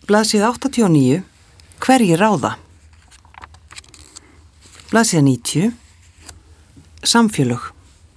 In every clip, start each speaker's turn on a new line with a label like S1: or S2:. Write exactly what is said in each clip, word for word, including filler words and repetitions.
S1: Blaðsíða áttatíu og níu. Hverjir ráða? Blaðsíða níutíu. Samfélög.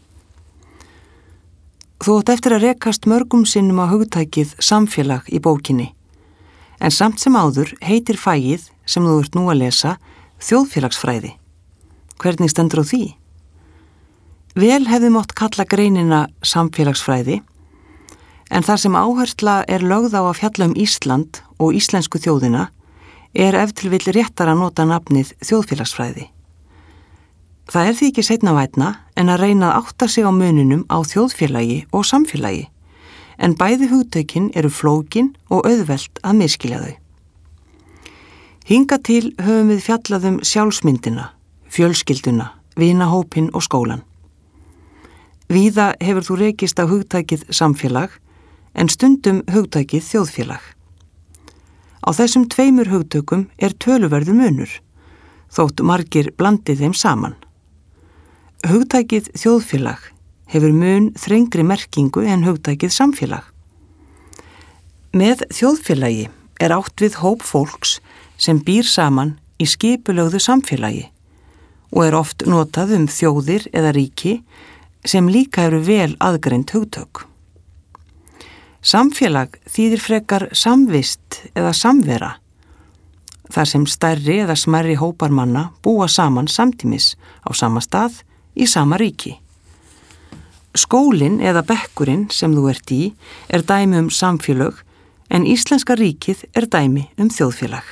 S1: Þú átt eftir að rekast mörgum sinnum á hugtækið samfélag í bókinni, en samt sem áður heitir fagið sem þú ert nú að lesa þjóðfélagsfræði. Hvernig stendur á því? Vel hefði mátt kalla greinina samfélagsfræði, en þar sem áhersla er lögð á að fjalla um Ísland og íslensku þjóðina er ef til vill réttar að nota nafnið þjóðfélagsfræði. Það er því ekki seinna vænna en að reyna að átta sig á mununum á þjóðfélagi og samfélagi, en bæði hugtökin eru flókin og auðvelt að misskilja þau. Hingað til höfum við fjallað um sjálfsmyndina, fjölskylduna, vinahópinn og skólan. Víða hefur þú rekist á hugtækið samfélag, en stundum hugtækið þjóðfélag. Á þessum tveimur hugtökum er töluverður munur, þótt margir blandið þeim saman. Hugtækið þjóðfélag hefur mun þrengri merkingu en hugtækið samfélag. Með þjóðfélagi er átt við hóp fólks sem býr saman í skipulögðu samfélagi og er oft notað um þjóðir eða ríki sem líka eru vel aðgreind hugtök. Samfélag þýðir frekar samvist eða samvera, þar sem stærri eða smærri hópar manna búa saman samtímis á sama stað í sama ríki. Skólinn eða bekkurinn sem þú ert í er dæmi um samfélög, en íslenska ríkið er dæmi um þjóðfélag.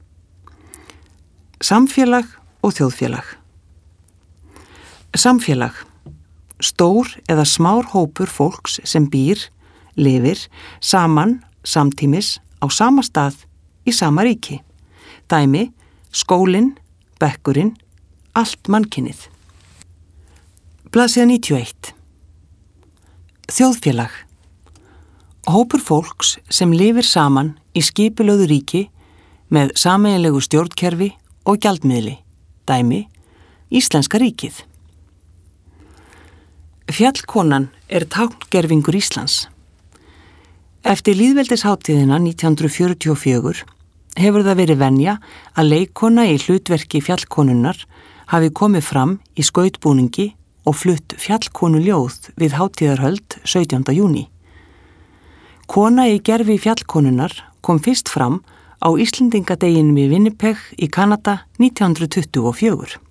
S1: Samfélag og þjóðfélag. Samfélag. Stór eða smár hópur fólks sem býr, lifir, saman, samtímis, á sama stað, í sama ríki. Dæmi, skólinn, bekkurinn, allt mannkynið. Blaðsíða níutíu og eitt. Þjóðfélag. Hópur fólks sem lifir saman í skipulögðu ríki með sameiginlegu stjórnkerfi og gjaldmiðli. Dæmi, Íslenska ríkið. Fjallkonan er tákngervingur Íslands. Eftir lýðveldishátíðina nítján hundruð fjörutíu og fjögur hefur það verið venja að leikkona í hlutverki fjallkonunnar hafi komið fram í skautbúningi og flutt fjallkonuljóð við hátíðarhöld sautjánda júní. Kona í gervi fjallkonunnar kom fyrst fram á Íslendingadeginum í Winnipeg í Kanada nítján hundruð tuttugu og fjögur.